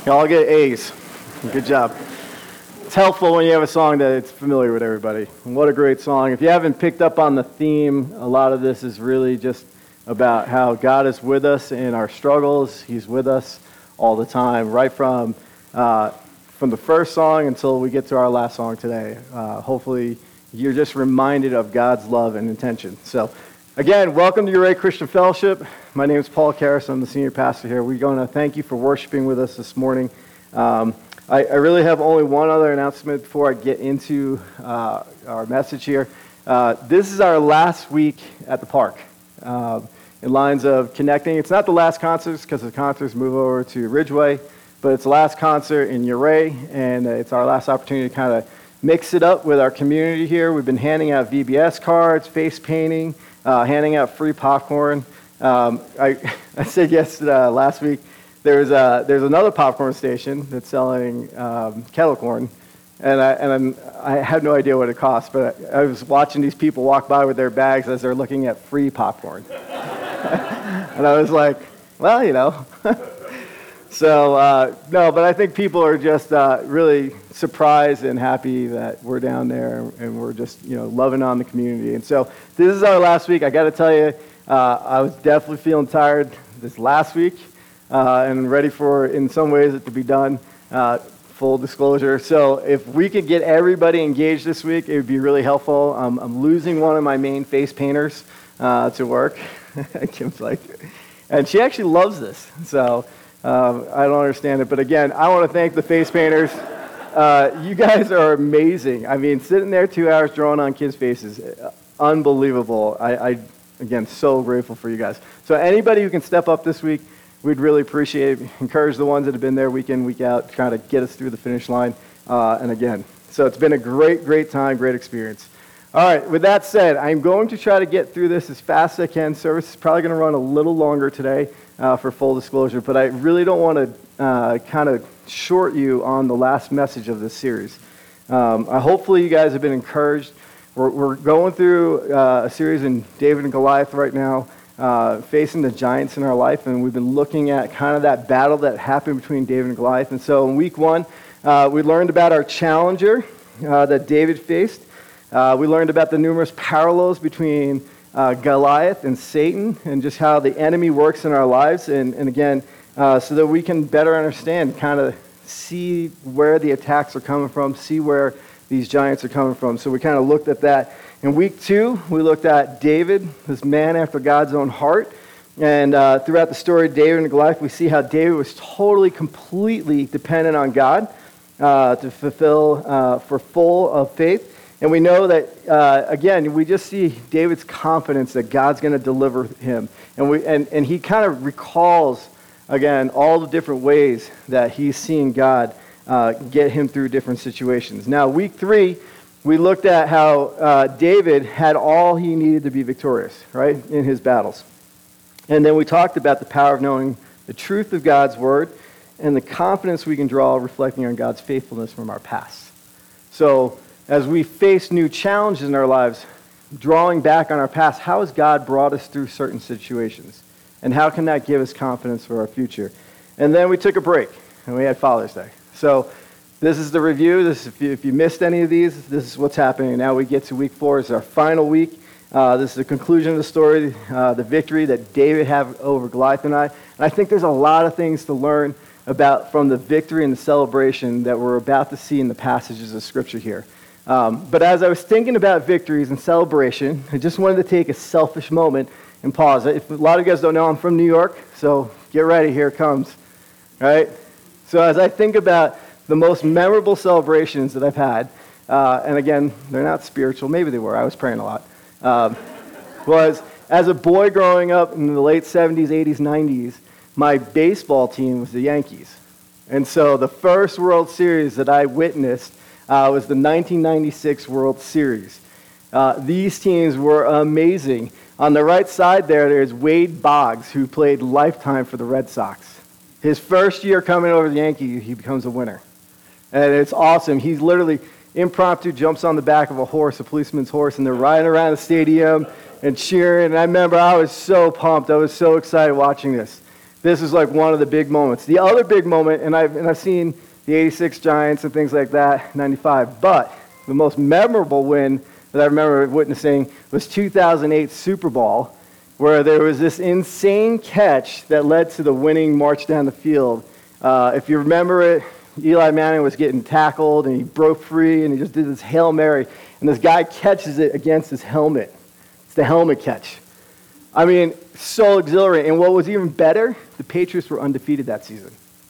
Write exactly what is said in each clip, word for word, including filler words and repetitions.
You all get A's. Good job. It's helpful when you have a song that it's familiar with everybody. And what a great song. If you haven't picked up on the theme, a lot of this is really just about how God is with us in our struggles. He's with us all the time, right from uh, from the first song until we get to our last song today. Uh, hopefully, you're just reminded of God's love and intention. So, again, welcome to Uray Christian Fellowship. My name is Paul Karras. I'm the senior pastor here. We're going to thank you for worshiping with us this morning. Um, I, I really have only one other announcement before I get into uh, our message here. Uh, this is our last week at the park. Uh, in lines of connecting. It's not the last concerts because the concerts move over to Ridgeway, but it's the last concert in Uray, and it's our last opportunity to kind of mix it up with our community here. We've been handing out V B S cards, face painting, uh, handing out free popcorn. Um, I, I said yes uh, last week. There's uh, there's another popcorn station that's selling um, kettle corn, and I and I'm, I had no idea what it cost, but I, I was watching these people walk by with their bags as they're looking at free popcorn, and I was like, well, you know. so uh, no, but I think people are just uh, really surprised and happy that we're down there, and we're just you know loving on the community. And so this is our last week. I got to tell you. Uh, I was definitely feeling tired this last week uh, and ready for, in some ways, it to be done, uh, full disclosure. So if we could get everybody engaged this week, it would be really helpful. Um, I'm losing one of my main face painters uh, to work. Kim's like, and she actually loves this. So um, I don't understand it. But again, I want to thank the face painters. Uh, you guys are amazing. I mean, sitting there two hours drawing on kids' faces, unbelievable. I, I Again, so grateful for you guys. So anybody who can step up this week, we'd really appreciate it. Encourage the ones that have been there week in, week out, trying to get us through the finish line. Uh, and again, so it's been a great, great time, great experience. All right, with that said, I'm going to try to get through this as fast as I can. Service is probably going to run a little longer today uh, for full disclosure, but I really don't want to uh, kind of short you on the last message of this series. Um, I, hopefully you guys have been encouraged. We're, we're going through uh, a series in David and Goliath right now, uh, facing the giants in our life, and we've been looking at kind of that battle that happened between David and Goliath. And so in week one, uh, we learned about our challenger uh, that David faced. Uh, we learned about the numerous parallels between uh, Goliath and Satan, and just how the enemy works in our lives. And, and again, uh, so that we can better understand, kind of see where the attacks are coming from, see where these giants are coming from. So we kind of looked at that. In week two, we looked at David, this man after God's own heart. And uh, throughout the story of David and Goliath, we see how David was totally, completely dependent on God uh, to fulfill, uh, for full of faith. And we know that, uh, again, we just see David's confidence that God's going to deliver him. And, we, and, and he kind of recalls, again, all the different ways that he's seen God Uh, get him through different situations. Now, week three, we looked at how uh, David had all he needed to be victorious, right, in his battles. And then we talked about the power of knowing the truth of God's word and the confidence we can draw reflecting on God's faithfulness from our past. So, as we face new challenges in our lives, drawing back on our past, how has God brought us through certain situations? And how can that give us confidence for our future? And then we took a break, and we had Father's Day. So this is the review. This, if, you, if you missed any of these, this is what's happening. Now we get to week four. It's our final week. Uh, this is the conclusion of the story, uh, the victory that David had over Goliath and I. And I think there's a lot of things to learn about from the victory and the celebration that we're about to see in the passages of Scripture here. Um, but as I was thinking about victories and celebration, I just wanted to take a selfish moment and pause. If, a lot of you guys don't know, I'm from New York, so get ready. Here it comes. All right? So as I think about the most memorable celebrations that I've had, uh, and again, they're not spiritual, maybe they were, I was praying a lot, um, was as a boy growing up in the late seventies, eighties, nineties, my baseball team was the Yankees. And so the first World Series that I witnessed uh, was the nineteen ninety-six World Series. Uh, these teams were amazing. On the right side there, there's Wade Boggs, who played lifetime for the Red Sox. His first year coming over the Yankees, he becomes a winner. And it's awesome. He's literally impromptu jumps on the back of a horse, a policeman's horse, and they're riding around the stadium and cheering. And I remember I was so pumped. I was so excited watching this. This is like one of the big moments. The other big moment, and I've, and I've seen the eighty-six Giants and things like that, ninety-five, but the most memorable win that I remember witnessing was two thousand eight Super Bowl, where there was this insane catch that led to the winning march down the field. Uh, if you remember it, Eli Manning was getting tackled, and he broke free, and he just did this Hail Mary, and this guy catches it against his helmet. It's the helmet catch. I mean, so exhilarating. And what was even better, the Patriots were undefeated that season.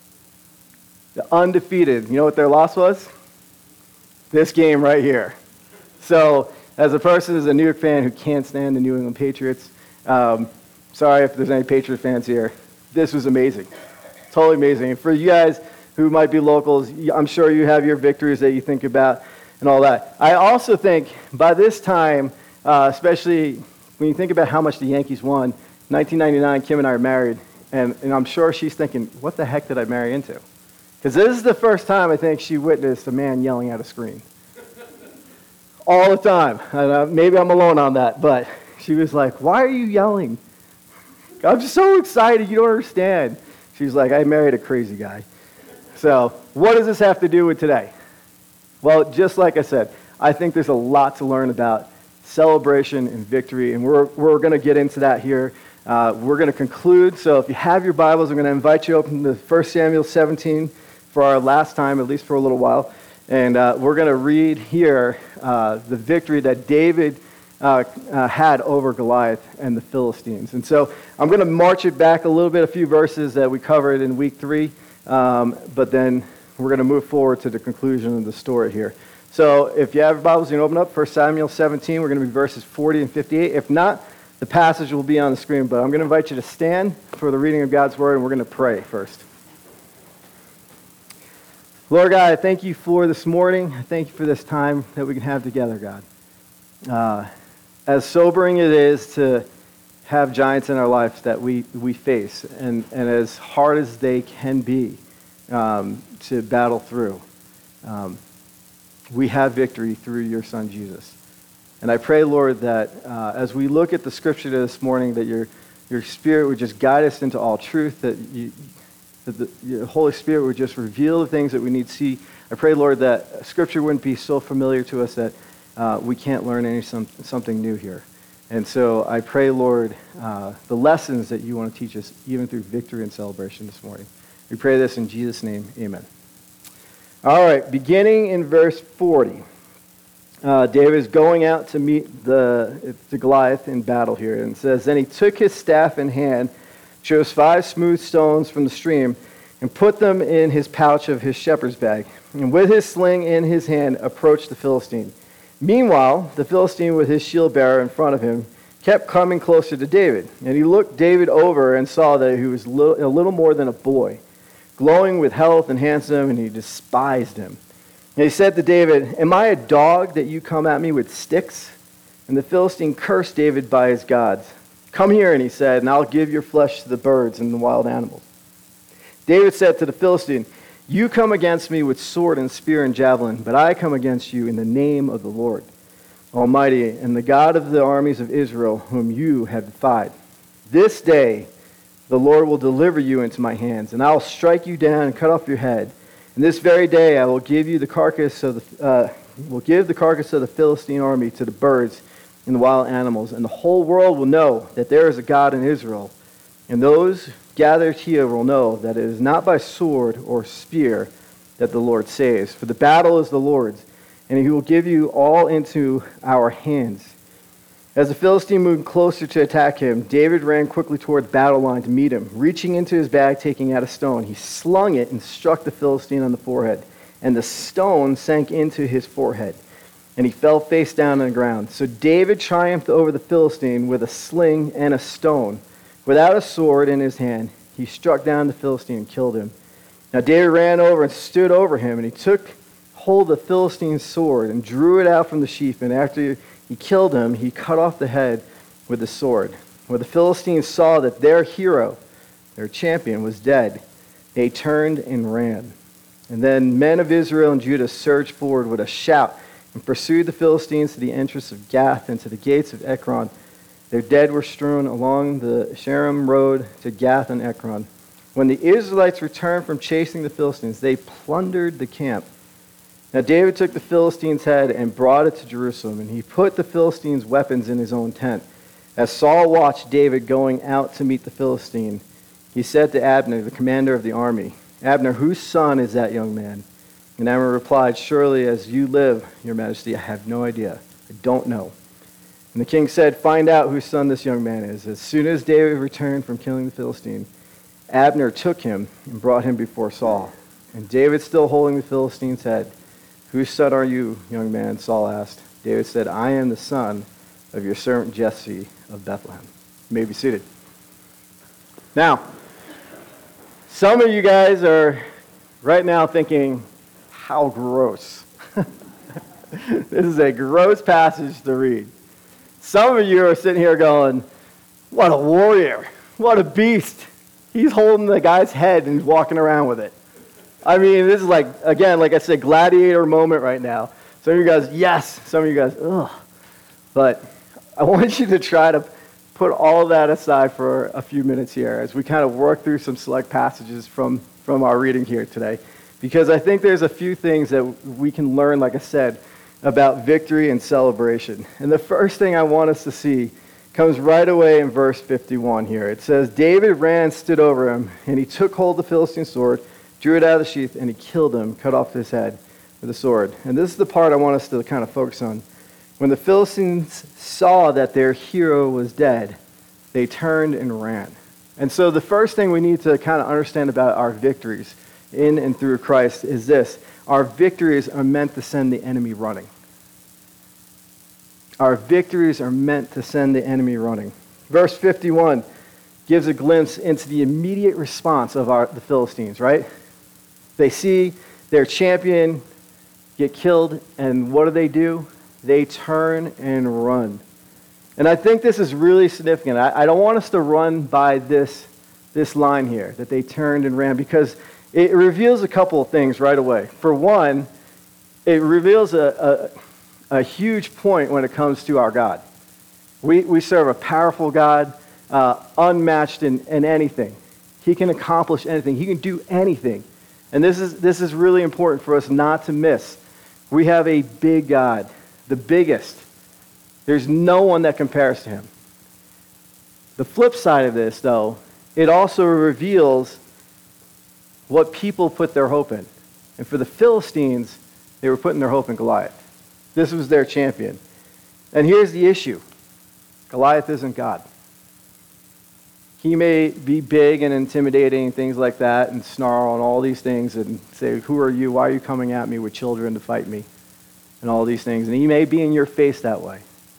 The undefeated. You know what their loss was? This game right here. So, as a person, as a New York fan who can't stand the New England Patriots, um, sorry if there's any Patriot fans here, this was amazing. Totally amazing. And for you guys who might be locals, I'm sure you have your victories that you think about and all that. I also think by this time, uh, especially when you think about how much the Yankees won, nineteen ninety-nine, Kim and I are married, and, and I'm sure she's thinking, what the heck did I marry into? Because this is the first time I think she witnessed a man yelling at a screen. All the time. And, uh, maybe I'm alone on that, but she was like, why are you yelling? I'm just so excited, you don't understand. She's like, I married a crazy guy. So what does this have to do with today? Well, just like I said, I think there's a lot to learn about celebration and victory, and we're, we're going to get into that here. Uh, we're going to conclude, so if you have your Bibles, I'm going to invite you to open to First Samuel seventeen for our last time, at least for a little while, and uh, we're going to read here uh, the victory that David uh, uh, had over Goliath and the Philistines. And so I'm going to march it back a little bit, a few verses that we covered in week three, um, but then we're going to move forward to the conclusion of the story here. So if you have your Bibles, you can open up First Samuel seventeen. We're going to be verses forty and fifty-eight. If not, the passage will be on the screen, but I'm going to invite you to stand for the reading of God's Word, and we're going to pray first. Lord God, I thank you for this morning. I thank you for this time that we can have together, God. Uh, as sobering it is to have giants in our lives that we, we face, and, and as hard as they can be um, to battle through, um, we have victory through your Son, Jesus. And I pray, Lord, that uh, as we look at the Scripture this morning, that your your Spirit would just guide us into all truth, that, you, that the your Holy Spirit would just reveal the things that we need to see. I pray, Lord, that Scripture wouldn't be so familiar to us that uh, we can't learn any some, something new here. And so I pray, Lord, uh, the lessons that you want to teach us, even through victory and celebration this morning. We pray this in Jesus' name, amen. All right, beginning in verse forty. Uh, David is going out to meet the, the Goliath in battle here. And it says, then he took his staff in hand, chose five smooth stones from the stream, and put them in his pouch of his shepherd's bag. And with his sling in his hand, approached the Philistine. Meanwhile, the Philistine with his shield bearer in front of him kept coming closer to David. And he looked David over and saw that he was little, a little more than a boy, glowing with health and handsome, and he despised him. And he said to David, am I a dog that you come at me with sticks? And the Philistine cursed David by his gods. Come here, and he said, and I'll give your flesh to the birds and the wild animals. David said to the Philistine, you come against me with sword and spear and javelin, but I come against you in the name of the Lord Almighty and the God of the armies of Israel, whom you have defied. This day the Lord will deliver you into my hands, and I will strike you down and cut off your head. And this very day I will give you the carcass of the uh, will give the carcass of the Philistine army to the birds and the wild animals, and the whole world will know that there is a God in Israel. And those gathered here will know that it is not by sword or spear that the Lord saves, for the battle is the Lord's, and he will give you all into our hands. As the Philistine moved closer to attack him, David ran quickly toward the battle line to meet him. Reaching into his bag, taking out a stone, he slung it and struck the Philistine on the forehead. And the stone sank into his forehead, and he fell face down on the ground. So David triumphed over the Philistine with a sling and a stone. Without a sword in his hand, he struck down the Philistine and killed him. Now David ran over and stood over him, and he took hold of the Philistine's sword and drew it out from the sheath, and after he killed him, he cut off the head with the sword. When the Philistines saw that their hero, their champion, was dead, they turned and ran. And then men of Israel and Judah surged forward with a shout and pursued the Philistines to the entrance of Gath and to the gates of Ekron. Their dead were strewn along the Sharam road to Gath and Ekron. When the Israelites returned from chasing the Philistines, they plundered the camp. Now David took the Philistines' head and brought it to Jerusalem, and he put the Philistines' weapons in his own tent. As Saul watched David going out to meet the Philistine, he said to Abner, the commander of the army, "Abner, whose son is that young man?" And Abner replied, "Surely as you live, your majesty, I have no idea. I don't know." And the king said, "Find out whose son this young man is." As soon as David returned from killing the Philistine, Abner took him and brought him before Saul. And David, still holding the Philistine's head, "Whose son are you, young man?" Saul asked. David said, "I am the son of your servant Jesse of Bethlehem." You may be seated. Now, some of you guys are right now thinking, how gross. This is a gross passage to read. Some of you are sitting here going, what a warrior. What a beast. He's holding the guy's head and he's walking around with it. I mean, this is like, again, like I said, gladiator moment right now. Some of you guys, yes. Some of you guys, ugh. But I want you to try to put all of that aside for a few minutes here as we kind of work through some select passages from, from our reading here today. Because I think there's a few things that we can learn, like I said, about victory and celebration. And the first thing I want us to see comes right away in verse fifty-one here. It says, David ran, stood over him, and he took hold of the Philistine sword, drew it out of the sheath, and he killed him, cut off his head with a sword. And this is the part I want us to kind of focus on. When the Philistines saw that their hero was dead, they turned and ran. And so the first thing we need to kind of understand about our victories in and through Christ is this. Our victories are meant to send the enemy running. Our victories are meant to send the enemy running. Verse fifty-one gives a glimpse into the immediate response of our, the Philistines, right? They see their champion get killed, and what do they do? They turn and run. And I think this is really significant. I, I don't want us to run by this, this line here, that they turned and ran, because it reveals a couple of things right away. For one, it reveals a, a, a huge point when it comes to our God. We, we serve a powerful God, uh, unmatched in, in anything. He can accomplish anything. He can do anything. And this is, this is really important for us not to miss. We have a big God, the biggest. There's no one that compares to him. The flip side of this, though, it also reveals what people put their hope in. And for the Philistines, they were putting their hope in Goliath. This was their champion. And here's the issue. Goliath isn't God. He may be big and intimidating, things like that, and snarl and all these things and say, who are you? Why are you coming at me with children to fight me? And all these things. And he may be in your face that way.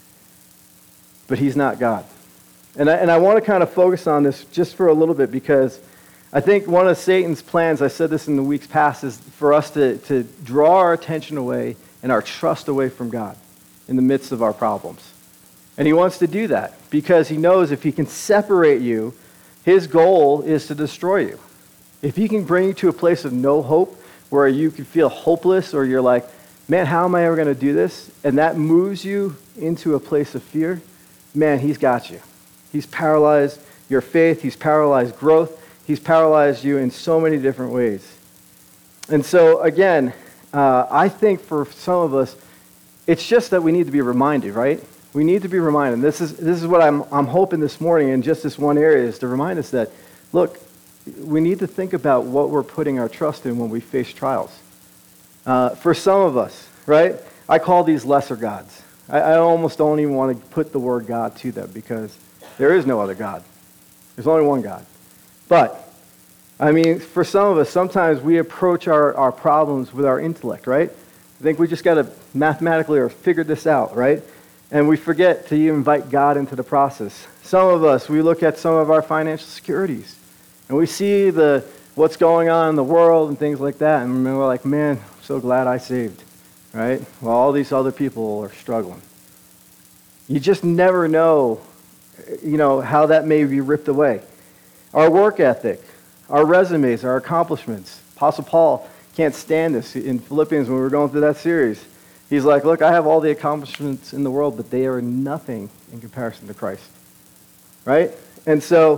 But he's not God. And I, and I want to kind of focus on this just for a little bit, because I think one of Satan's plans, I said this in the weeks past, is for us to, to draw our attention away and our trust away from God in the midst of our problems. And he wants to do that because he knows if he can separate you, his goal is to destroy you. If he can bring you to a place of no hope where you can feel hopeless, or you're like, man, how am I ever going to do this? And that moves you into a place of fear, man, he's got you. He's paralyzed your faith. He's paralyzed growth. He's paralyzed you in so many different ways. And so, again, uh, I think for some of us, it's just that we need to be reminded, right? We need to be reminded. This is this is what I'm I'm hoping this morning in just this one area is to remind us that, look, we need to think about what we're putting our trust in when we face trials. Uh, for some of us, right, I call these lesser gods. I, I almost don't even want to put the word God to them because there is no other God. There's only one God. But, I mean, for some of us, sometimes we approach our, our problems with our intellect, right? I think we just got to mathematically or figure this out, right? And we forget to invite God into the process. Some of us, we look at some of our financial securities, and we see the what's going on in the world and things like that, and we're like, man, I'm so glad I saved, right? While all these other people are struggling. You just never know, you know, how that may be ripped away. Our work ethic, our resumes, our accomplishments. Apostle Paul can't stand this. In Philippians, when we were going through that series, he's like, look, I have all the accomplishments in the world, but they are nothing in comparison to Christ. Right? And so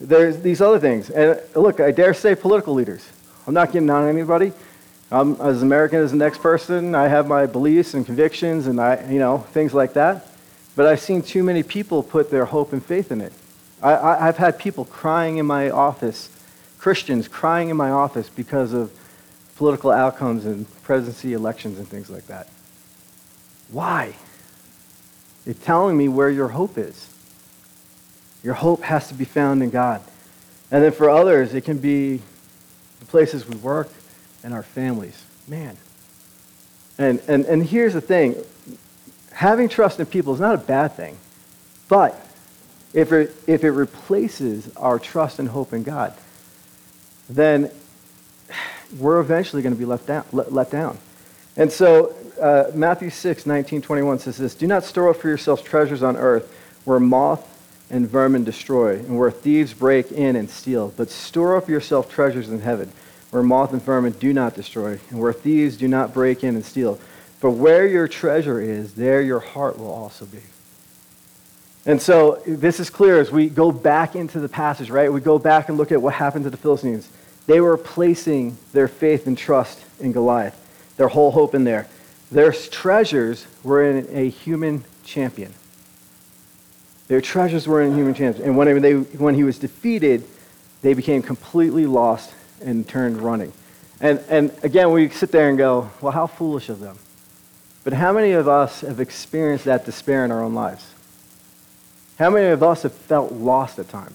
there's these other things. And look, I dare say political leaders. I'm not getting on anybody. I'm as American as the next person. I have my beliefs and convictions and I, you know, things like that. But I've seen too many people put their hope and faith in it. I, I, I've had people crying in my office, Christians crying in my office because of political outcomes and presidency elections and things like that. Why? You're telling me where your hope is. Your hope has to be found in God. And then for others, it can be the places we work and our families. Man. And, and, and here's the thing. Having trust in people is not a bad thing. But if it, if it replaces our trust and hope in God, then we're eventually going to be left down, let, let down. And so uh, Matthew six, nineteen, twenty-one says this, "Do not store up for yourselves treasures on earth where moth and vermin destroy, and where thieves break in and steal. But store up yourself treasures in heaven, where moth and vermin do not destroy, and where thieves do not break in and steal. For where your treasure is, there your heart will also be." And so this is clear as we go back into the passage, right? We go back and look at what happened to the Philistines. They were placing their faith and trust in Goliath, their whole hope in there. Their treasures were in a human champion. Their treasures were in human champions. And when, they, when he was defeated, they became completely lost and turned running. And, and again, we sit there and go, well, how foolish of them. But how many of us have experienced that despair in our own lives? How many of us have felt lost at times?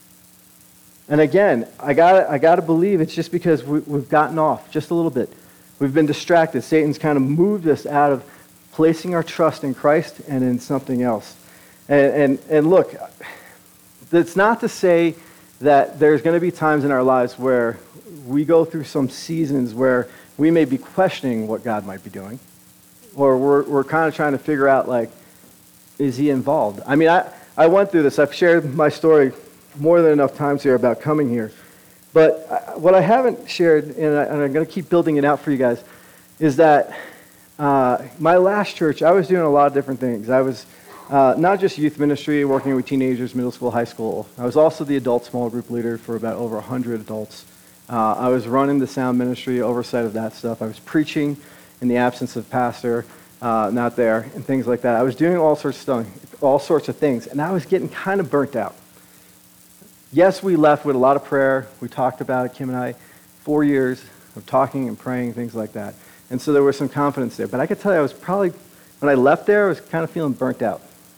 And again, I got I got to believe it's just because we, we've gotten off just a little bit. We've been distracted. Satan's kind of moved us out of placing our trust in Christ and in something else. And, and, and look, that's not to say that there's going to be times in our lives where we go through some seasons where we may be questioning what God might be doing. Or we're, we're kind of trying to figure out, like, is he involved? I mean, I, I went through this. I've shared my story more than enough times here about coming here. But I, what I haven't shared, and, I, and I'm going to keep building it out for you guys, is that uh, my last church, I was doing a lot of different things. I was uh, not just youth ministry, working with teenagers, middle school, high school. I was also the adult small group leader for about over one hundred adults. Uh, I was running the sound ministry, oversight of that stuff. I was preaching in the absence of pastor, uh, not there, and things like that. I was doing all sorts of stuff, all sorts of things, and I was getting kind of burnt out. Yes, we left with a lot of prayer. We talked about it, Kim and I, four years of talking and praying, things like that. And so there was some confidence there. But I could tell you, I was probably, when I left there, I was kind of feeling burnt out.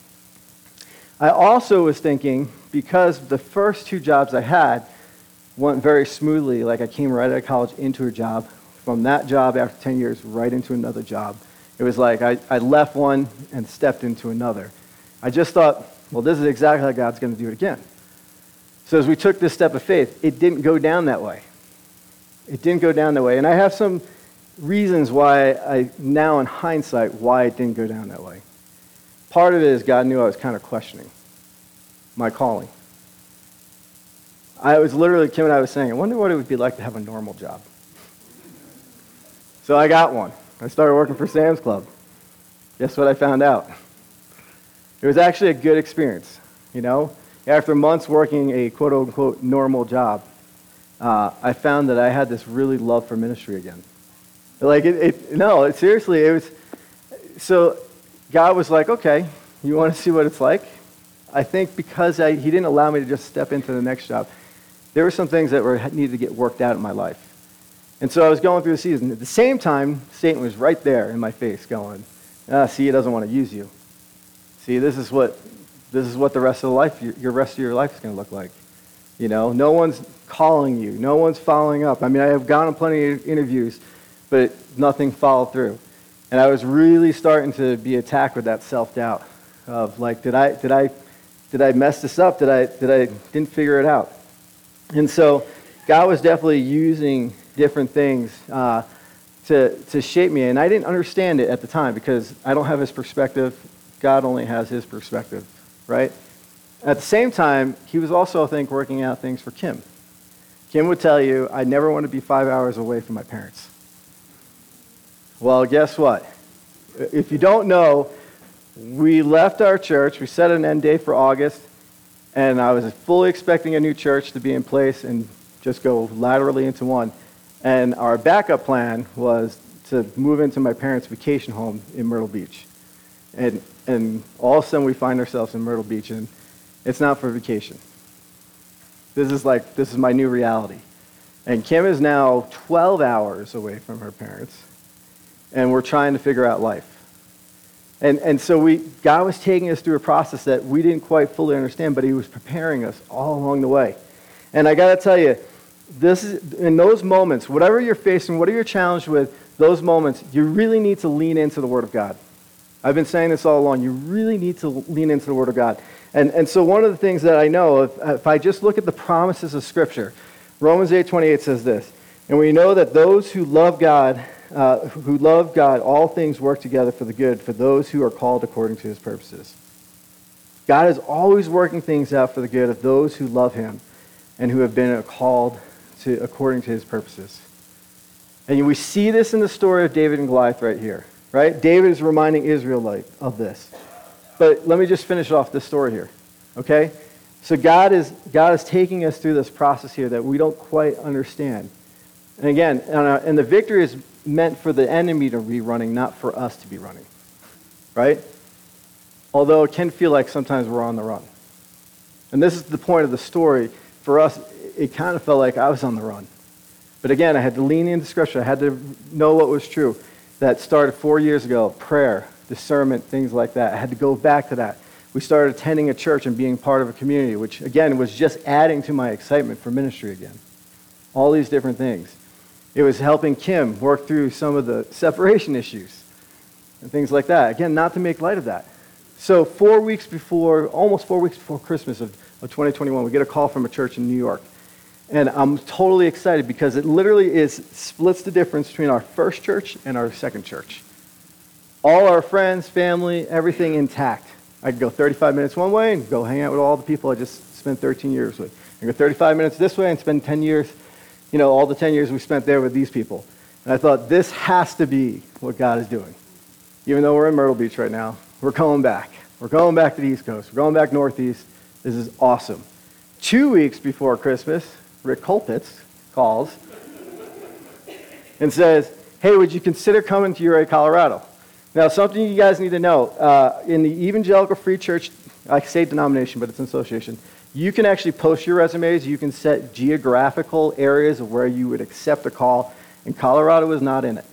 I also was thinking, because the first two jobs I had went very smoothly, like I came right out of college into a job, from that job after ten years, right into another job. It was like I, I left one and stepped into another. I just thought, well, this is exactly how God's going to do it again. So as we took this step of faith, it didn't go down that way. It didn't go down that way. And I have some reasons why I, now in hindsight, why it didn't go down that way. Part of it is God knew I was kind of questioning my calling. I was literally, Kim and I was saying, I wonder what it would be like to have a normal job. So I got one. I started working for Sam's Club. Guess what I found out? It was actually a good experience, you know? After months working a quote-unquote normal job, uh, I found that I had this really love for ministry again. Like, it, it no, it, seriously, it was, so God was like, okay, you want to see what it's like? I think because I, he didn't allow me to just step into the next job, there were some things that were needed to get worked out in my life. And so I was going through the season. At the same time, Satan was right there in my face going, ah, see, he doesn't want to use you. See, this is what this is what the rest of the life, your, your rest of your life is going to look like. You know, no one's calling you. No one's following up. I mean, I have gone on plenty of interviews, but nothing followed through. And I was really starting to be attacked with that self-doubt of like, did I did I did I mess this up? Did I did I didn't figure it out? And so God was definitely using different things uh, to to shape me, and I didn't understand it at the time because I don't have his perspective. God only has his perspective, right? At the same time, he was also, I think, working out things for Kim. Kim would tell you, I never want to be five hours away from my parents. Well, guess what? If you don't know, we left our church, we set an end date for August, And I was fully expecting a new church to be in place and just go laterally into one. And our backup plan was to move into my parents' vacation home in Myrtle Beach. And and all of a sudden we find ourselves in Myrtle Beach, and it's not for vacation. This is like, this is my new reality. And Kim is now twelve hours away from her parents, and we're trying to figure out life. And and so we God was taking us through a process that we didn't quite fully understand, but he was preparing us all along the way. And I got to tell you, this is in those moments, whatever you're facing, whatever you're challenged with, those moments, you really need to lean into the Word of God. I've been saying this all along. You really need to lean into the Word of God. And and so one of the things that I know, if, if I just look at the promises of Scripture, Romans eight twenty-eight says this, and we know that those who love God, uh, who love God, all things work together for the good, for those who are called according to his purposes. God is always working things out for the good of those who love him and who have been called to according to his purposes. And we see this in the story of David and Goliath right here. Right? David is reminding Israel of this. But let me just finish off this story here. Okay? So God is God is taking us through this process here that we don't quite understand. And again, and the victory is meant for the enemy to be running, not for us to be running. Right? Although it can feel like sometimes we're on the run. And this is the point of the story. For us, it kind of felt like I was on the run. But again, I had to lean into Scripture. I had to know what was true. That started four years ago, prayer, discernment, things like that. I had to go back to that. We started attending a church and being part of a community, which, again, was just adding to my excitement for ministry again. All these different things. It was helping Kim work through some of the separation issues and things like that. Again, not to make light of that. So four weeks before, almost four weeks before Christmas of, of twenty twenty-one, we get a call from a church in New York. And I'm totally excited because it literally is splits the difference between our first church and our second church. All our friends, family, everything intact. I could go thirty-five minutes one way and go hang out with all the people I just spent thirteen years with. I go thirty-five minutes this way and spend ten years, you know, all the ten years we spent there with these people. And I thought, this has to be what God is doing. Even though we're in Myrtle Beach right now, we're going back. We're going back to the East Coast. We're going back northeast. This is awesome. Two weeks before Christmas, Rick Colpitz calls and says, hey, would you consider coming to Ouray, Colorado? Now, something you guys need to know, uh, in the Evangelical Free Church, I say denomination, but it's an association, you can actually post your resumes. You can set geographical areas of where you would accept a call, and Colorado was not in it.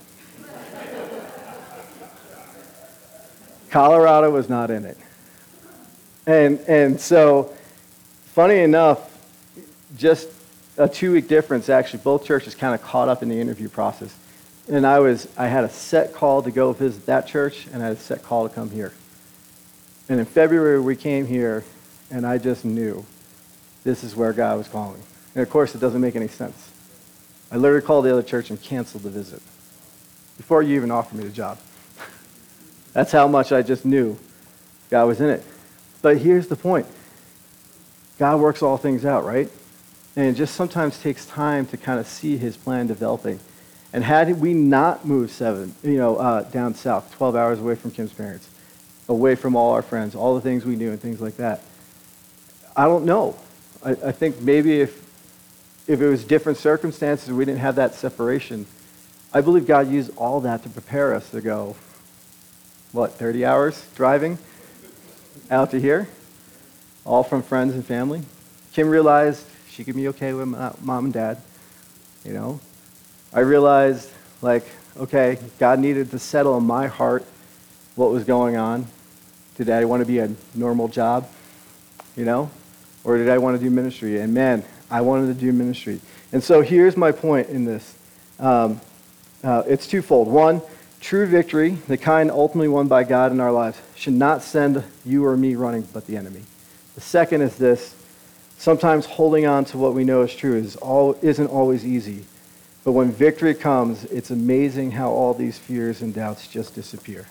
Colorado was not in it. And, and so, funny enough, just a two-week difference, actually, both churches kind of caught up in the interview process. And I was, I had a set call to go visit that church, and I had a set call to come here. And in February, we came here, and I just knew this is where God was calling. And of course, it doesn't make any sense. I literally called the other church and canceled the visit before you even offered me the job. That's how much I just knew God was in it. But here's the point. God works all things out, right? And it just sometimes takes time to kind of see his plan developing. And had we not moved seven, you know, uh, down south, twelve hours away from Kim's parents, away from all our friends, all the things we knew and things like that, I don't know. I, I think maybe if if it was different circumstances, we didn't have that separation, I believe God used all that to prepare us to go, what, thirty hours driving out to here, all from friends and family. Kim realized she could be okay with mom and dad, you know. I realized, like, okay, God needed to settle in my heart what was going on. Did I want to be a normal job, you know? Or did I want to do ministry? And man, I wanted to do ministry. And so here's my point in this. Um, uh, it's twofold. One, true victory, the kind ultimately won by God in our lives, should not send you or me running, but the enemy. The second is this. Sometimes holding on to what we know is true is all, isn't always easy. But when victory comes, it's amazing how all these fears and doubts just disappear.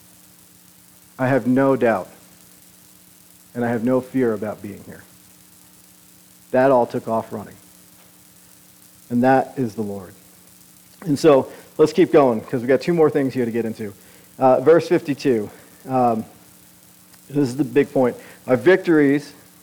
I have no doubt, and I have no fear about being here. That all took off running. And that is the Lord. And so let's keep going, because we've got two more things here to get into. Uh, verse fifty-two. Um, this is the big point. Our victories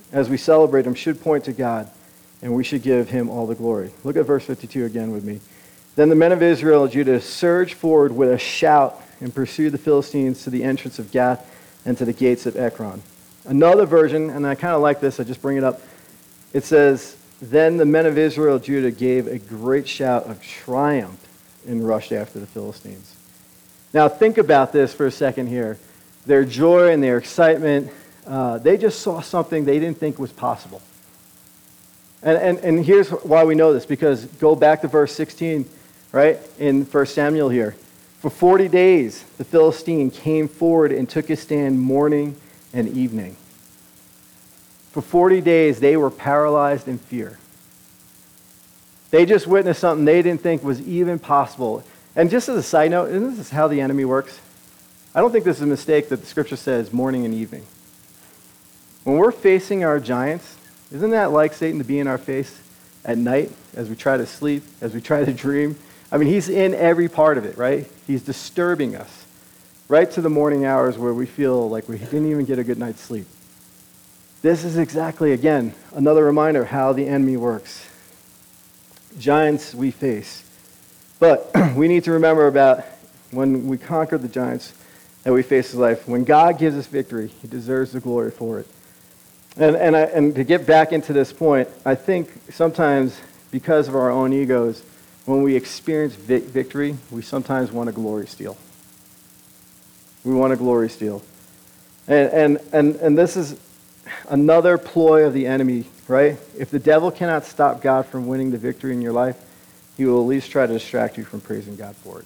as we celebrate him, should point to God, and we should give him all the glory. Look at verse fifty-two again with me. Then the men of Israel and Judah surged forward with a shout and pursued the Philistines to the entrance of Gath and to the gates of Ekron. Another version, and I kind of like this, I just bring it up. It says, then the men of Israel and Judah gave a great shout of triumph and rushed after the Philistines. Now think about this for a second here. Their joy and their excitement, uh, they just saw something they didn't think was possible. And, and, and here's why we know this, because go back to verse sixteen, right, in First Samuel here. For forty days, the Philistine came forward and took his stand morning and evening. For forty days, they were paralyzed in fear. They just witnessed something they didn't think was even possible. And just as a side note, isn't this how the enemy works? I don't think this is a mistake that the scripture says morning and evening. When we're facing our giants, isn't that like Satan to be in our face at night as we try to sleep, as we try to dream? I mean, he's in every part of it, right? He's disturbing us right to the morning hours where we feel like we didn't even get a good night's sleep. This is exactly, again, another reminder of how the enemy works. Giants we face. But we need to remember about when we conquer the giants that we face in life. When God gives us victory, he deserves the glory for it. And and, I, and to get back into this point, I think sometimes because of our own egos, when we experience vi- victory, we sometimes want to glory steal. We want to glory steal. And, and, and, and this is another ploy of the enemy, right? If the devil cannot stop God from winning the victory in your life, he will at least try to distract you from praising God for it.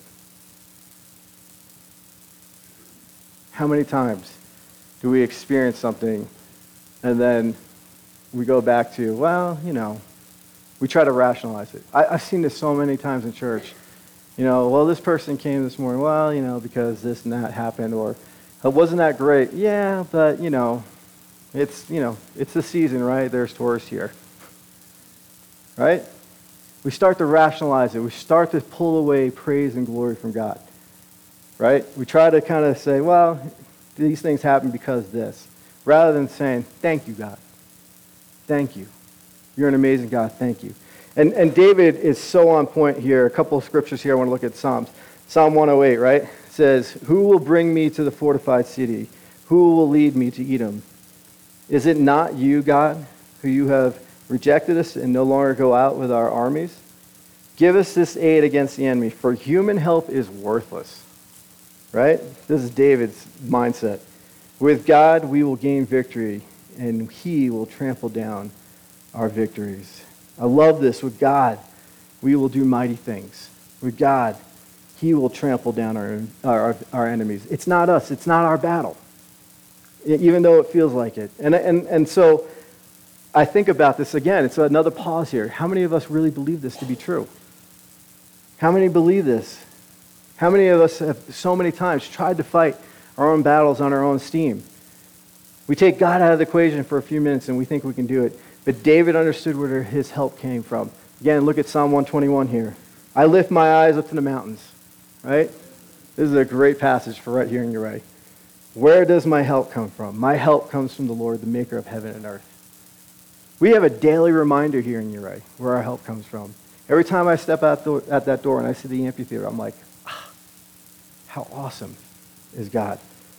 How many times do we experience something and then we go back to, well, you know, we try to rationalize it. I, I've seen this so many times in church. You know, well, this person came this morning, well, you know, because this and that happened, or oh, wasn't that great? Yeah, but, you know, it's, you know, it's the season, right? There's tourists here. Right? We start to rationalize it. We start to pull away praise and glory from God. Right? We try to kind of say, well, these things happen because this, rather than saying, thank you, God. Thank you. You're an amazing God. Thank you. And and David is so on point here. A couple of scriptures here. I want to look at Psalms. Psalm one oh eight, right? It says, who will bring me to the fortified city? Who will lead me to Edom? Is it not you, God, who you have rejected us and no longer go out with our armies? Give us this aid against the enemy, for human help is worthless. Right? This is David's mindset. With God, we will gain victory, and he will trample down our victories. I love this. With God, we will do mighty things. With God, he will trample down our, our, our enemies. It's not us. It's not our battle, even though it feels like it. And, and, and so I think about this again. It's another pause here. How many of us really believe this to be true? How many believe this? How many of us have so many times tried to fight our own battles on our own steam? We take God out of the equation for a few minutes and we think we can do it. But David understood where his help came from. Again, look at Psalm one twenty-one here. I lift my eyes up to the mountains. Right? This is a great passage for right here in Uriah. Where does my help come from? My help comes from the Lord, the maker of heaven and earth. We have a daily reminder here in Uriah where our help comes from. Every time I step out the, at that door and I see the amphitheater, I'm like, ah, how awesome is God.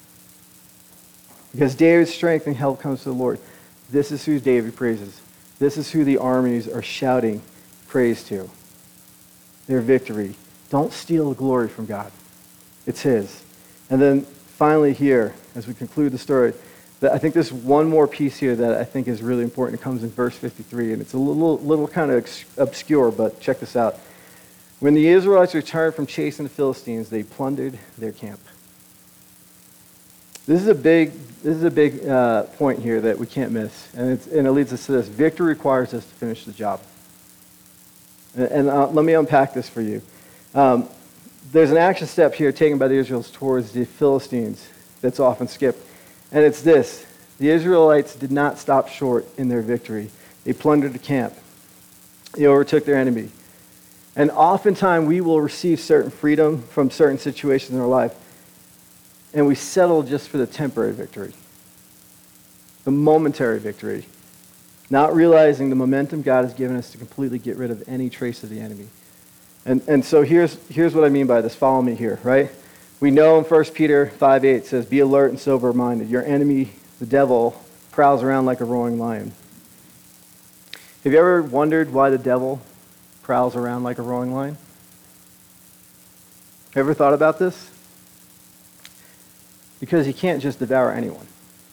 Because David's strength and help comes to the Lord. This is who David praises. This is who the armies are shouting praise to. Their victory. Don't steal the glory from God. It's his. And then finally here, as we conclude the story, that I think there's one more piece here that I think is really important. It comes in verse fifty-three, and it's a little, little kind of obscure, but check this out. When the Israelites returned from chasing the Philistines, they plundered their camp. This is a big, this is a big uh, point here that we can't miss, and, it's, and it leads us to this. Victory requires us to finish the job. And, and uh, let me unpack this for you. Um, there's an action step here taken by the Israelites towards the Philistines that's often skipped, and it's this. The Israelites did not stop short in their victory. They plundered the camp. They overtook their enemy. And oftentimes we will receive certain freedom from certain situations in our life, and we settle just for the temporary victory, the momentary victory. not realizing the momentum God has given us to completely get rid of any trace of the enemy. And, and so here's, here's what I mean by this. Follow me here, right? We know in First Peter five eight says, be alert and sober-minded. Your enemy, the devil, prowls around like a roaring lion. Have you ever wondered why the devil prowls around like a roaring lion? Ever thought about this? Because he can't just devour anyone.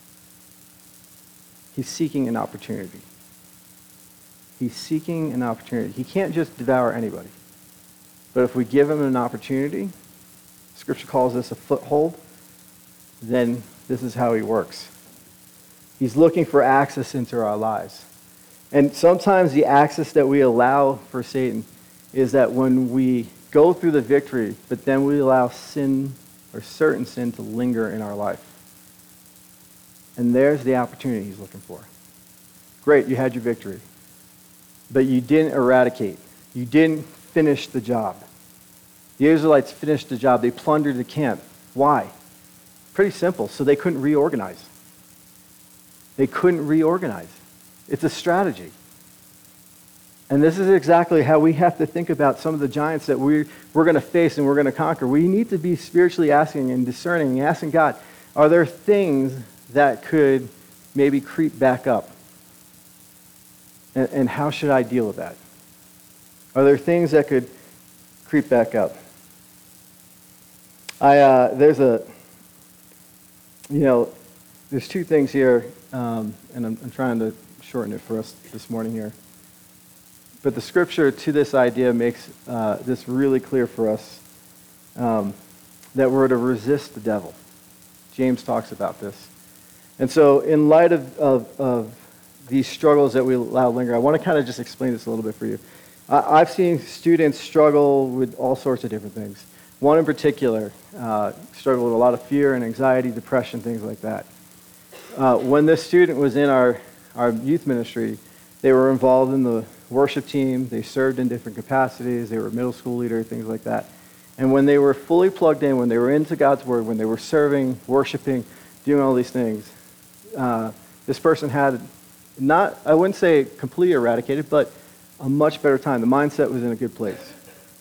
He's seeking an opportunity. He's seeking an opportunity. He can't just devour anybody. But if we give him an opportunity, Scripture calls this a foothold, then this is how he works. He's looking for access into our lives. And sometimes the access that we allow for Satan is that when we go through the victory, but then we allow sin or certain sin to linger in our life. And there's the opportunity he's looking for. Great, you had your victory. But you didn't eradicate. You didn't finish the job. The Israelites finished the job. They plundered the camp. Why? Pretty simple. So they couldn't reorganize. They couldn't reorganize. It's a strategy. And this is exactly how we have to think about some of the giants that we, we're going to face and we're going to conquer. We need to be spiritually asking and discerning and asking God, are there things that could maybe creep back up? And, and how should I deal with that? Are there things that could creep back up? I uh, there's a, you know, there's two things here, um, and I'm, I'm trying to shorten it for us this morning here. But the scripture to this idea makes uh, this really clear for us, um, that we're to resist the devil. James talks about this. And so in light of, of, of these struggles that we allow linger, I want to kind of just explain this a little bit for you. I, I've seen students struggle with all sorts of different things. One in particular uh, struggled with a lot of fear and anxiety, depression, things like that. Uh, when this student was in our, our youth ministry, they were involved in the worship team. They served in different capacities. They were a middle school leader, things like that. And when they were fully plugged in, when they were into God's Word, when they were serving, worshiping, doing all these things, uh, this person had not, I wouldn't say completely eradicated, but a much better time. The mindset was in a good place.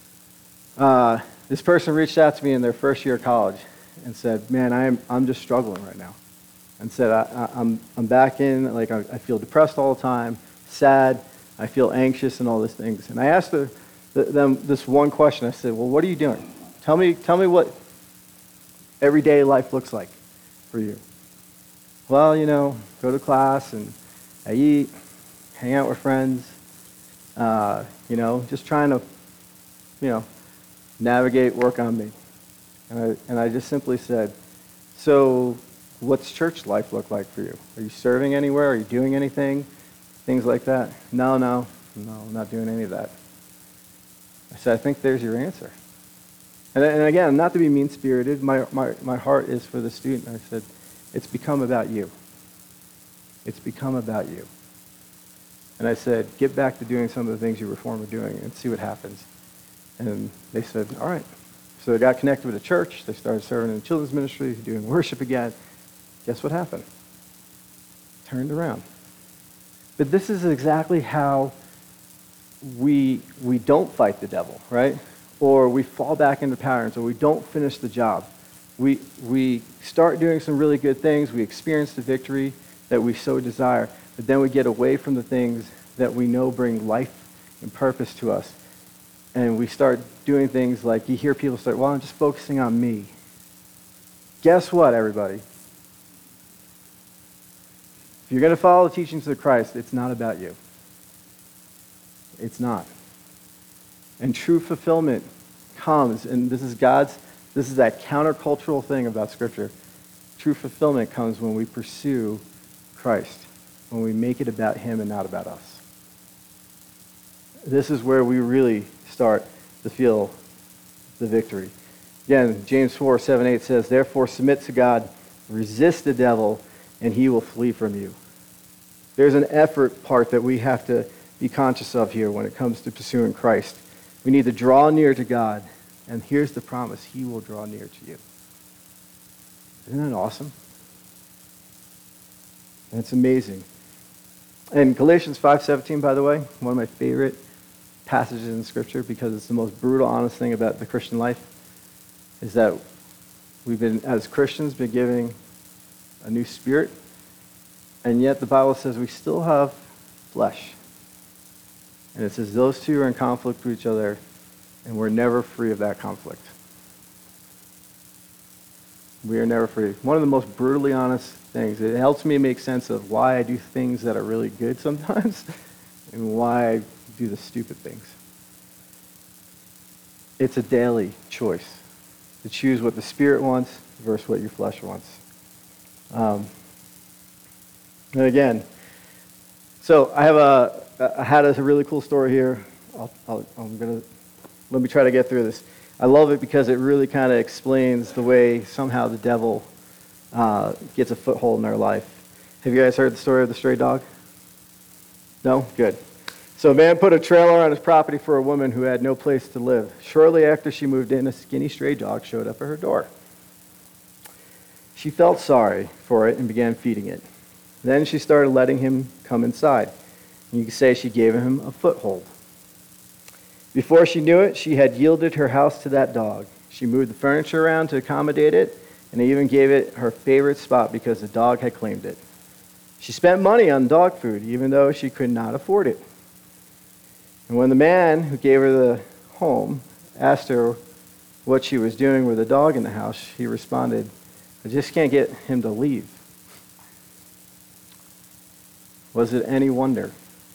Uh, this person reached out to me in their first year of college and said, man, I'm, I'm just struggling right now. And said, I, I, I'm, I'm back in, like I, I feel depressed all the time, sad, I feel anxious and all these things. And I asked the, the, them this one question. I said, well, what are you doing? Tell me, tell me what everyday life looks like for you. Well, you know, go to class and I eat, hang out with friends, uh, you know, just trying to, you know, navigate, work on me. And I, and I just simply said, so what's church life look like for you? Are you serving anywhere? Are you doing anything? Things like that. No, no, no, I'm not doing any of that. I said, I think there's your answer. And, and again, not to be mean-spirited, my, my, my heart is for the student. I said, it's become about you. It's become about you. And I said, get back to doing some of the things you were formerly doing and see what happens. And they said, all right. So they got connected with a church. They started serving in the children's ministry, doing worship again. Guess what happened? Turned around. But this is exactly how we we don't fight the devil, right? Or we fall back into patterns, or we don't finish the job. We we start doing some really good things. We experience the victory that we so desire, but then we get away from the things that we know bring life and purpose to us. And we start doing things like, you hear people start, well, I'm just focusing on me. Guess what, everybody? If you're going to follow the teachings of Christ, it's not about you. It's not. And true fulfillment comes, and this is God's, this is that countercultural thing about Scripture. True fulfillment comes when we pursue Christ, when we make it about Him and not about us. This is where we really start to feel the victory. Again, James four, seven, eight says, therefore submit to God, resist the devil, and he will flee from you. There's an effort part that we have to be conscious of here when it comes to pursuing Christ. We need to draw near to God, and here's the promise, He will draw near to you. Isn't that awesome? That's amazing. And Galatians five seventeen, by the way, one of my favorite passages in Scripture because it's the most brutal, honest thing about the Christian life, is that we've been, as Christians, been given a new spirit, and yet the Bible says we still have flesh. And it says those two are in conflict with each other, and we're never free of that conflict. We are never free. One of the most brutally honest things. It helps me make sense of why I do things that are really good sometimes and why I do the stupid things. It's a daily choice to choose what the Spirit wants versus what your flesh wants. Um, and again, so I have a, I had a really cool story here. I'll, I'll, I'm gonna let me try to get through this. I love it because it really kind of explains the way somehow the devil uh, gets a foothold in our life. Have you guys heard the story of the stray dog? No? Good. So a man put a trailer on his property for a woman who had no place to live. Shortly after she moved in, a skinny stray dog showed up at her door. She felt sorry for it and began feeding it. Then she started letting him come inside. You could say she gave him a foothold. Before she knew it, she had yielded her house to that dog. She moved the furniture around to accommodate it, and even gave it her favorite spot because the dog had claimed it. She spent money on dog food, even though she could not afford it. And when the man who gave her the home asked her what she was doing with the dog in the house, she responded, "I just can't get him to leave." Was it any wonder?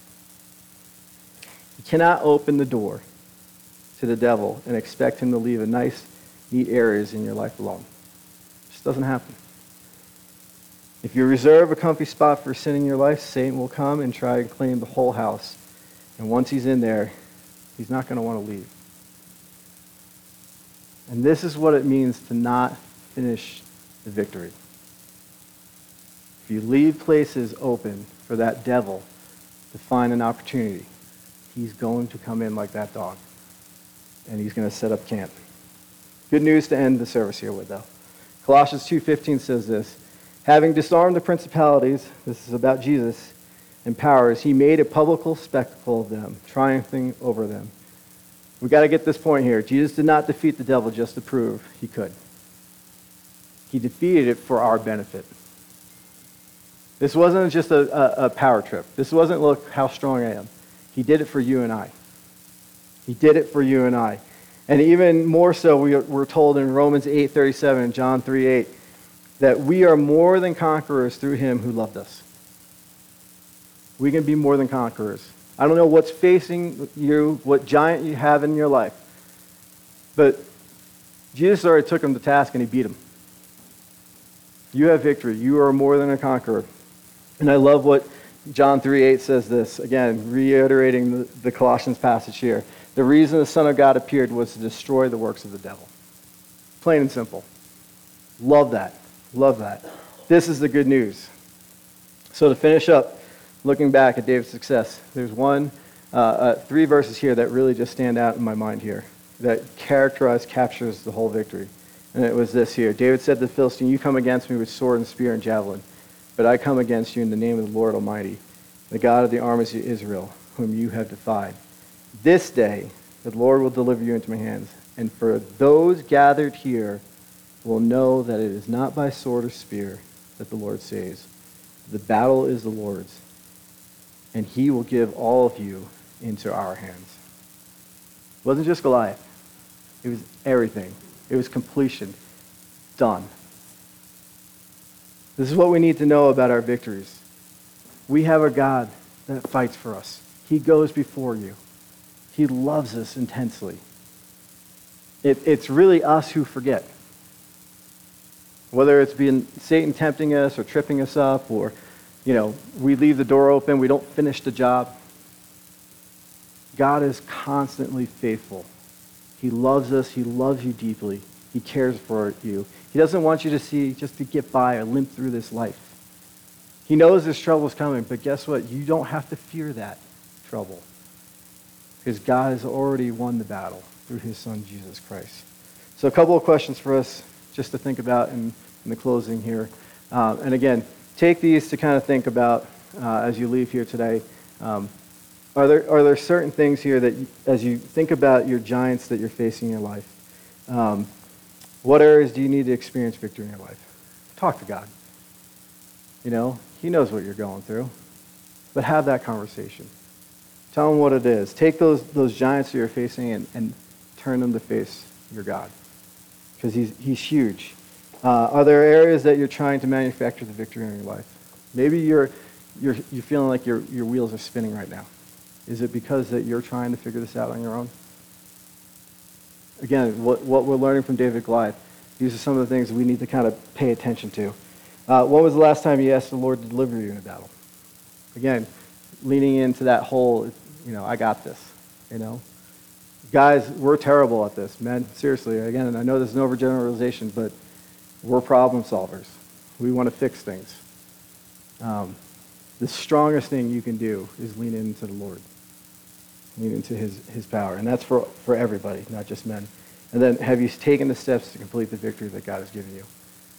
You cannot open the door to the devil and expect him to leave a nice, neat areas in your life alone. It just doesn't happen. If you reserve a comfy spot for sin in your life, Satan will come and try and claim the whole house. And once he's in there, he's not going to want to leave. And this is what it means to not finish the victory. If you leave places open for that devil to find an opportunity, he's going to come in like that dog. And he's going to set up camp. Good news to end the service here with, though. Colossians two fifteen says this, "Having disarmed the principalities," this is about Jesus, "and powers, he made a public spectacle of them, triumphing over them." We've got to get this point here. Jesus did not defeat the devil just to prove he could. He defeated it for our benefit. This wasn't just a, a, a power trip. This wasn't, look how strong I am. He did it for you and I. He did it for you and I. And even more so, we, we're told in Romans eight thirty-seven and John three eight that we are more than conquerors through him who loved us. We can be more than conquerors. I don't know what's facing you, what giant you have in your life, but Jesus already took him to task and he beat him. You have victory. You are more than a conqueror. And I love what John three eight says this, again, reiterating the, the Colossians passage here. The reason the Son of God appeared was to destroy the works of the devil. Plain and simple. Love that. Love that. This is the good news. So to finish up, looking back at David's success, there's one, uh, uh, three verses here that really just stand out in my mind here, that characterize, captures the whole victory. And it was this here. David said to the Philistine, "You come against me with sword and spear and javelin, but I come against you in the name of the Lord Almighty, the God of the armies of Israel, whom you have defied. This day the Lord will deliver you into my hands, and for those gathered here will know that it is not by sword or spear that the Lord saves. The battle is the Lord's, and he will give all of you into our hands." It wasn't just Goliath. It was everything. It was completion. Done. This is what we need to know about our victories. We have a God that fights for us. He goes before you. He loves us intensely. It, it's really us who forget. Whether it's been Satan tempting us or tripping us up, or, you know, we leave the door open, we don't finish the job. God is constantly faithful. He loves us. He loves you deeply. He cares for you. He doesn't want you to see just to get by or limp through this life. He knows this trouble is coming, but guess what? You don't have to fear that trouble because God has already won the battle through his Son, Jesus Christ. So a couple of questions for us just to think about in, in the closing here. Um, and again, take these to kind of think about uh, as you leave here today, um, are there are there certain things here that, you, as you think about your giants that you're facing in your life, um, what areas do you need to experience victory in your life? Talk to God. You know, He knows what you're going through, but have that conversation. Tell Him what it is. Take those those giants that you're facing and, and turn them to face your God, because He's He's huge. Uh, are there areas that you're trying to manufacture the victory in your life? Maybe you're you're you're feeling like your your wheels are spinning right now. Is it because that you're trying to figure this out on your own? Again, what what we're learning from David Goliath, these are some of the things we need to kind of pay attention to. Uh, when was the last time you asked the Lord to deliver you in a battle? Again, leaning into that whole, you know, I got this, you know. Guys, we're terrible at this. Men, seriously, again, and I know this is an overgeneralization, but we're problem solvers. We want to fix things. Um, the strongest thing you can do is lean into the Lord. Lean into his, his power. And that's for, for everybody, not just men. And then have you taken the steps to complete the victory that God has given you?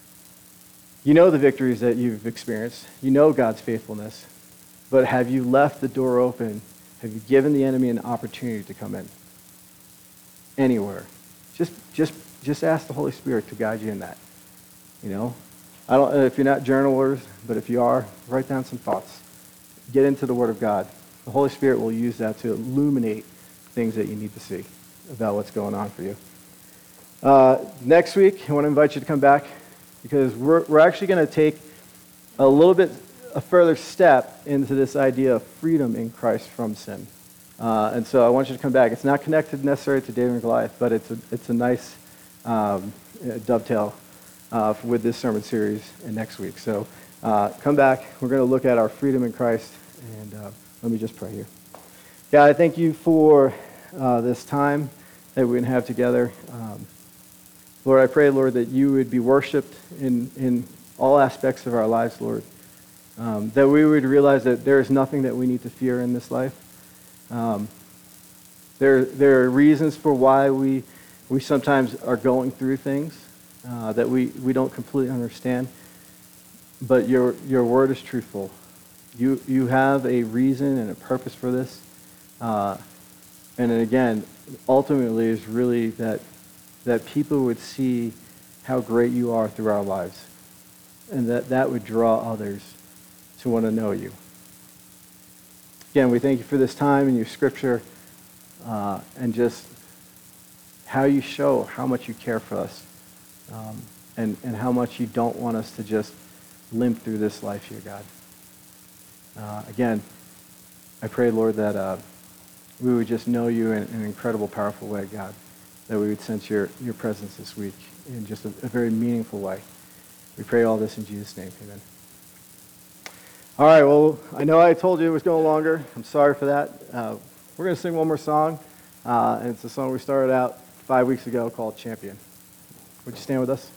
You know the victories that you've experienced. You know God's faithfulness. But have you left the door open? Have you given the enemy an opportunity to come in? Anywhere. Just just just ask the Holy Spirit to guide you in that. You know? I don't if you're not journalers, but if you are, write down some thoughts. Get into the Word of God. The Holy Spirit will use that to illuminate things that you need to see about what's going on for you. Uh, next week, I want to invite you to come back, because we're, we're actually going to take a little bit a further step into this idea of freedom in Christ from sin. Uh, and so I want you to come back. It's not connected necessarily to David and Goliath, but it's a, it's a nice um, dovetail uh, with this sermon series and next week. So uh, come back. We're going to look at our freedom in Christ. And uh, let me just pray here. God, I thank you for uh, this time that we can have together. Um, Lord, I pray, Lord, that you would be worshipped in, in all aspects of our lives, Lord. Um, that we would realize that there is nothing that we need to fear in this life. Um, there, there are reasons for why we we sometimes are going through things uh, that we, we don't completely understand. But your your word is truthful. You you have a reason and a purpose for this. Uh, and then again, ultimately is really that that people would see how great you are through our lives. And that that would draw others to want to know you. Again, we thank you for this time in your scripture uh, and just how you show how much you care for us um, and, and how much you don't want us to just limp through this life here, God. Uh, again, I pray, Lord, that uh, we would just know you in, in an incredible, powerful way, God, that we would sense your, your presence this week in just a, a very meaningful way. We pray all this in Jesus' name. Amen. All right, well, I know I told you it was going longer. I'm sorry for that. Uh, we're going to sing one more song, uh, and it's a song we started out five weeks ago called Champion. Would you stand with us?